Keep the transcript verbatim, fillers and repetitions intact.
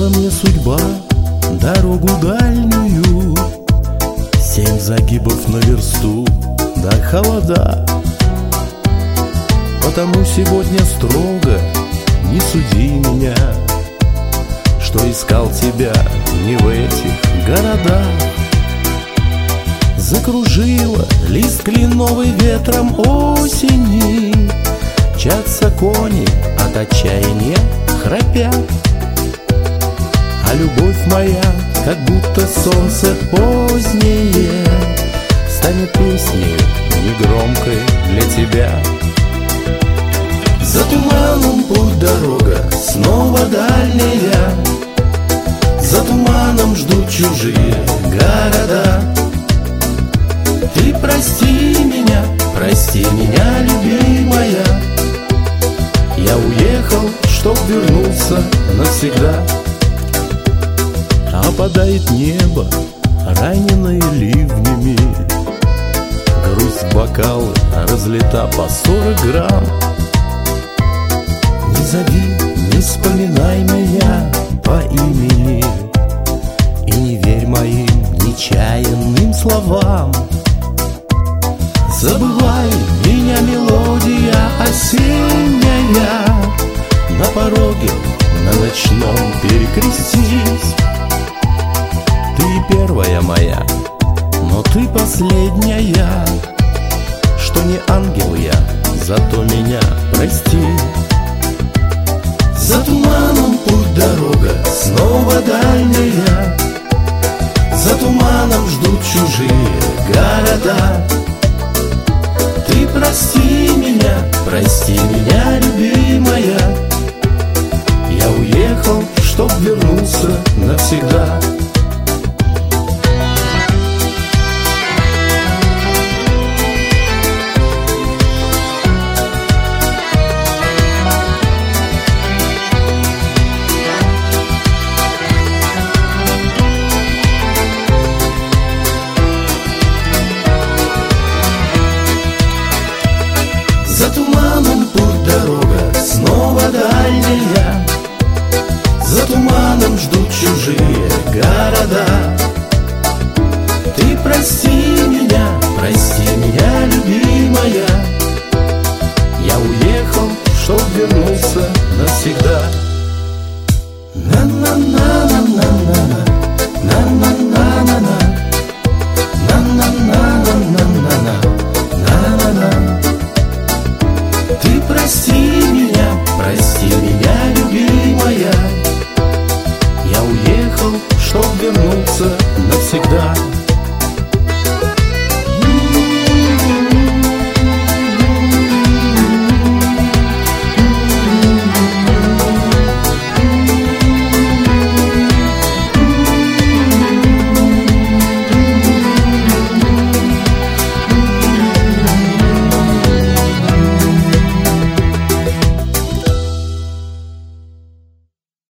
мне судьба дорогу дальнюю, семь загибов на версту, да холода. Потому сегодня строго не суди меня, что искал тебя не в этих городах. Закружила лист кленовый ветром осени, мчатся кони от отчаяния храпят. А любовь моя, как будто солнце позднее, станет песней негромкой для тебя. За туманом путь дорога снова дальняя, за туманом ждут чужие города. Ты прости меня, прости меня, любимая, я уехал, чтоб вернулся навсегда. Опадает небо, раненое ливнями, грусть бокалы разлета по сорок грамм. Не зови, не вспоминай меня по имени, и не верь моим нечаянным словам. Забывай меня, мелодия осенняя, на пороге, на ночном перекрестись. Ты первая моя, но ты последняя, что не ангел я, зато меня прости. За туманом путь дорога снова дальняя, за туманом ждут чужие города. Ты прости меня, прости меня, любимая, я уехал, чтоб вернулся навсегда. За туманом путь дорога снова дальняя, за туманом ждут чужие города. Ты прости меня, прости меня, любимая, я уехал, чтоб вернулся навсегда. На-на-на-на-на-на-на, на-на-на-на-на, на-на-на-на-на-на, на-на-на. Ты прости меня, прости меня, любимая, я уехал, чтоб вернуться навсегда.